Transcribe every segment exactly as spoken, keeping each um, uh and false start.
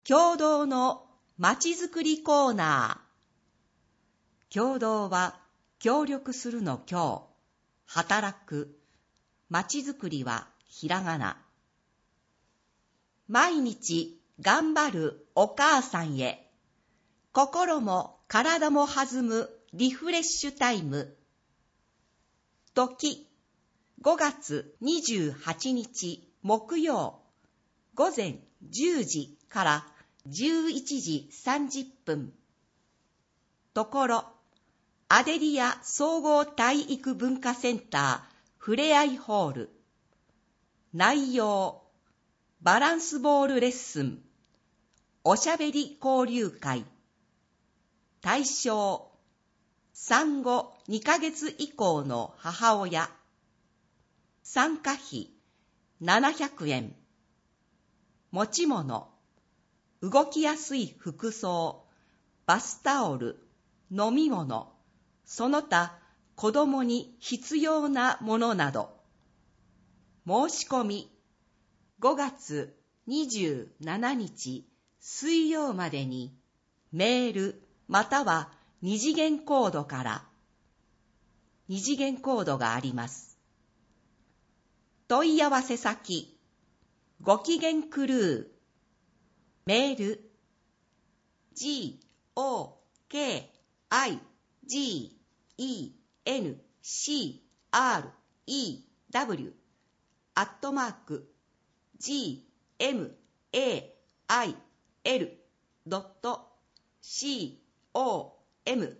共同のまちづくりコーナー。共同は協力するの協、働く、まちづくりはひらがな。毎日頑張るお母さんへ、心も体も弾むリフレッシュタイム。時、ごがつにじゅうはちにち木曜、午前じゅうじからじゅういちじさんじゅっぷん。ところ、アデリア総合体育文化センターふれあいホール。内容、バランスボールレッスン、おしゃべり交流会。対象、産後にかげつ以降の母親。参加費ななひゃくえん。持ち物、動きやすい服装、バスタオル、飲み物、その他子供に必要なものなど。申し込み、ごがつにじゅうしちにち水曜までにメールまたは二次元コードから。二次元コードがあります。問い合わせ先、ごきげんクルー、メール ジーオーケーアイジーイーエヌシーアールイーダブリュー アットマーク ジーエムエーアイエル ドット シーオーエム。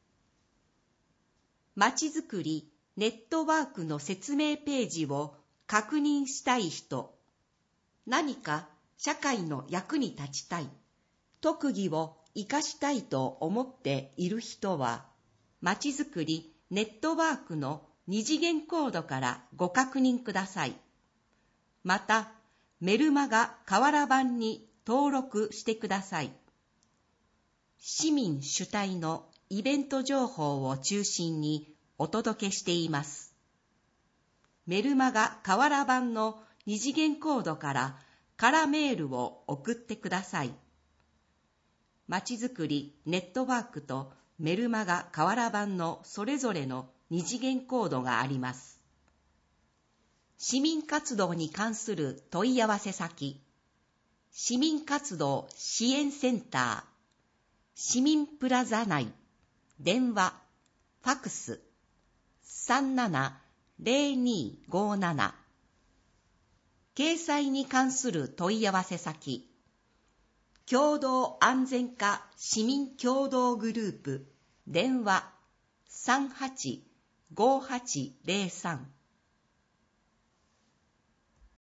まちづくりネットワークの説明ページを確認したい人、何か社会の役に立ちたい、特技を活かしたいと思っている人は、まちづくりネットワークの二次元コードからご確認ください。また、メルマガ河原版に登録してください。市民主体のイベント情報を中心にお届けしています。メルマガ河原版の二次元コードから空メールを送ってください。まちづくりネットワークとメルマガ河原版のそれぞれの二次元コードがあります。市民活動に関する問い合わせ先、市民活動支援センター、市民プラザ内、電話、ファクス、さんななゼロにごなな。掲載に関する問い合わせ先、共同安全課市民協同グループ、電話さんはちごはちゼロさん。